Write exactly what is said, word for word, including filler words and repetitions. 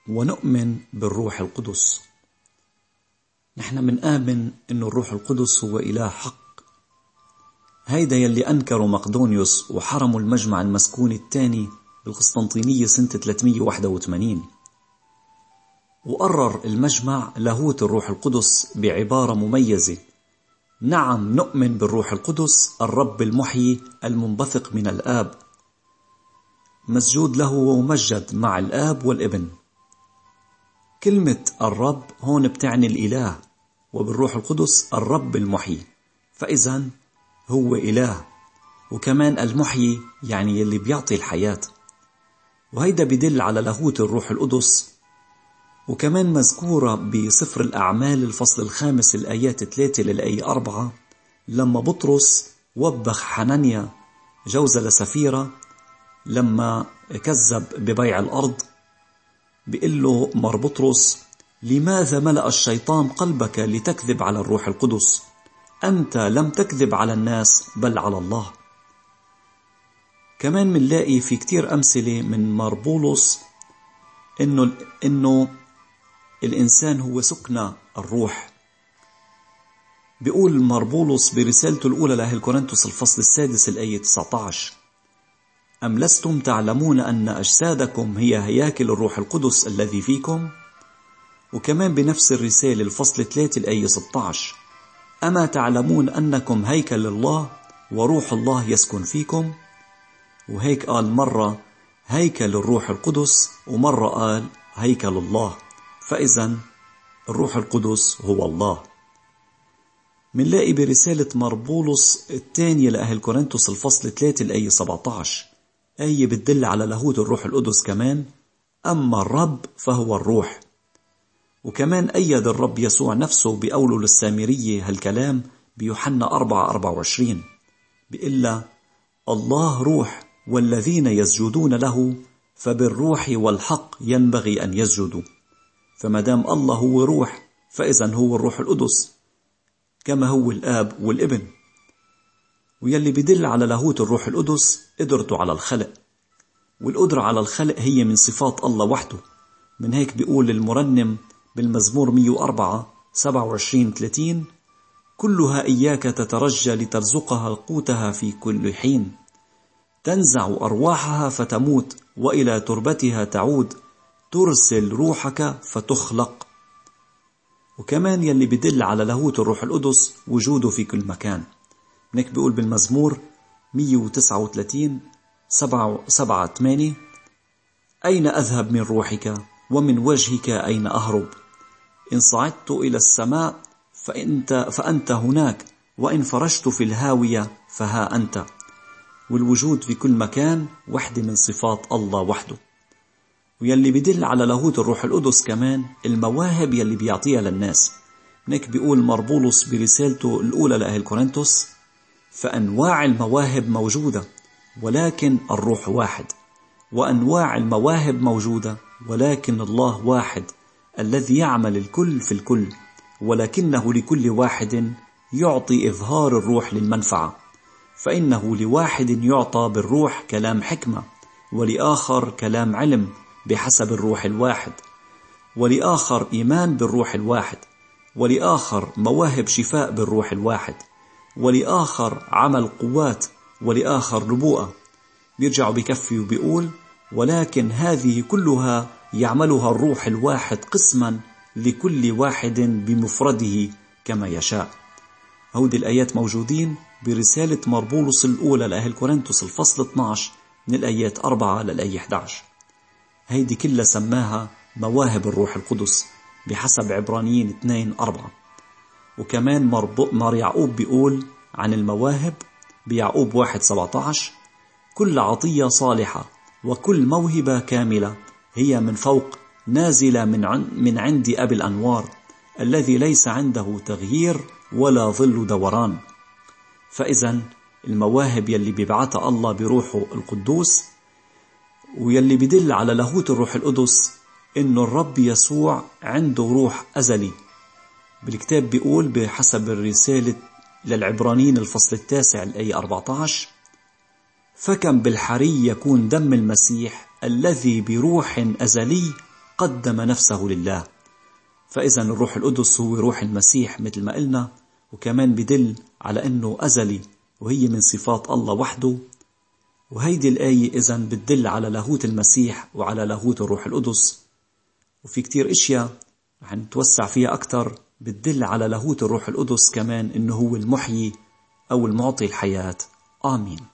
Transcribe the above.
ونؤمن بالروح القدس. نحن منآمن إنه الروح القدس هو إله حق. هيدا يلي أنكروا مقدونيوس وحرموا المجمع المسكون الثاني بالقسطنطينية سنة ثلاثمئة وواحد وثمانين. وقرر المجمع لاهوت الروح القدس بعبارة مميزة: نعم نؤمن بالروح القدس الرب المحيي المنبثق من الآب، مسجود له وممجد مع الآب والابن. كلمة الرب هون بتعني الإله، وبالروح القدس الرب المحيي، فإذا هو إله، وكمان المحيي يعني يلي بيعطي الحياة. وهيدا بدل على لاهوت الروح القدس، وكمان مذكورة بسفر الأعمال الفصل الخامس الآيات ثلاثة للآية أربعة، لما بطرس وبخ حنانيا جوز لسفيرة لما كذب ببيع الأرض، بيقول له مر بطرس: لماذا ملأ الشيطان قلبك لتكذب على الروح القدس؟ أنت لم تكذب على الناس بل على الله. كمان منلاقي في كتير أمثلة من مار بولس إنه إنه الإنسان هو سكنى الروح. بيقول مار بولس برسالته الأولى لأهل كورنثوس الفصل السادس الآية تسعة عشر: أم لستم تعلمون أن أجسادكم هي هياكل الروح القدس الذي فيكم؟ وكمان بنفس الرسالة الفصل ثلاثة الآية ستة عشر: أما تعلمون أنكم هيكل الله وروح الله يسكن فيكم؟ وهيك قال مرة هيكل الروح القدس، ومرة قال هيكل الله، فإذا الروح القدس هو الله. منلاقي برسالة مار بولس الثانية لأهل كورنثوس الفصل ثلاثة الآية سبعة عشر آية بتدل على لاهوت الروح القدس كمان: أما الرب فهو الروح. وكمان أيد الرب يسوع نفسه بقوله للسامرية هالكلام بيوحنا أربعة أربعة وعشرين، بيقول: الله روح والذين يسجدون له فبالروح والحق ينبغي أن يسجدوا. فمدام الله هو روح، فإذا هو الروح القدس كما هو الآب والابن. ويلي بدل على لاهوت الروح القدس قدرته على الخلق، والقدرة على الخلق هي من صفات الله وحده. من هيك بيقول المرنم بالمزمور مئة وأربعة سبعة وعشرين ثلاثين: كلها إياك تترجى لترزقها قوتها في كل حين، تنزع أرواحها فتموت وإلى تربتها تعود، ترسل روحك فتخلق. وكمان يلي بدل على لاهوت الروح القدس وجوده في كل مكان. هناك بيقول بالمزمور مئة وتسعة وثلاثين سبعة ثمانية: أين أذهب من روحك ومن وجهك أين أهرب؟ إن صعدت إلى السماء فأنت, فأنت هناك، وإن فرشت في الهاوية فها أنت. والوجود في كل مكان وحدة من صفات الله وحده. ويلي بدل على لاهوت الروح القدس كمان المواهب يلي بيعطيها للناس. هناك بيقول مار بولس برسالته الأولى لأهل كورنثوس: فأنواع المواهب موجودة ولكن الروح واحد، وأنواع المواهب موجودة ولكن الله واحد، الذي يعمل الكل في الكل، ولكنه لكل واحد يعطي إظهار الروح للمنفعة. فإنه لواحد يعطى بالروح كلام حكمة، ولآخر كلام علم بحسب الروح الواحد، ولآخر إيمان بالروح الواحد، ولآخر مواهب شفاء بالروح الواحد، ولآخر عمل قوات، ولآخر نبوءة. بيرجع بكفي وبيقول: ولكن هذه كلها يعملها الروح الواحد قسما لكل واحد بمفرده كما يشاء. هودي الآيات موجودين برسالة مار بولس الأولى لأهل كورنثوس الفصل اثني عشر من الآيات أربعة للآية أحد عشر. هيدي كلها سماها مواهب الروح القدس بحسب عبرانيين اثنين أربعة. وكمان مار يعقوب بيقول عن المواهب بيعقوب واحد سبعة عشر: كل عطية صالحة وكل موهبة كاملة هي من فوق، نازلة من عند أبي الأنوار، الذي ليس عنده تغيير ولا ظل دوران. فإذا المواهب يلي بيبعتها الله بروحه القدوس، ويلي بدل على لاهوت الروح القدس إنه الرب يسوع عنده روح أزلي. بالكتاب بيقول بحسب الرسالة للعبرانيين الفصل التاسع الآية أربعة عشر: فكم بالحري يكون دم المسيح الذي بروح أزلي قدم نفسه لله. فإذا الروح القدس هو روح المسيح مثل ما قلنا، وكمان بدل على أنه أزلي وهي من صفات الله وحده. وهيدي الآية إذا بتدل على لاهوت المسيح وعلى لاهوت الروح القدس. وفي كتير إشياء رح نتوسع فيها أكتر بتدل على لاهوت الروح القدس كمان إنه هو المحيي أو المعطي الحياة. آمين.